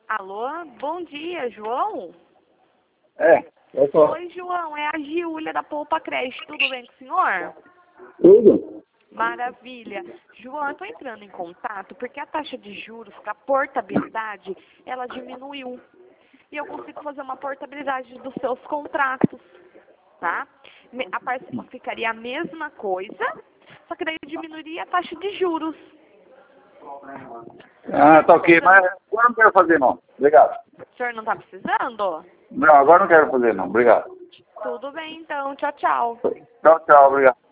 Alô, bom dia, João? Eu sou. Oi, João, é a Giulia da Poupa Crédito, tudo bem com o senhor? Tudo? Maravilha. João, eu estou entrando em contato porque a taxa de juros, a portabilidade, ela diminuiu. E eu consigo fazer uma portabilidade dos seus contratos, tá? A parcela ficaria a mesma coisa, só que daí diminuiria a taxa de juros. Ah, tá ok, mas agora não quero fazer não. Obrigado. O senhor não está precisando? Não, agora não quero fazer não. Obrigado. Tudo bem, então. Tchau, tchau. Tchau, tchau. Obrigado.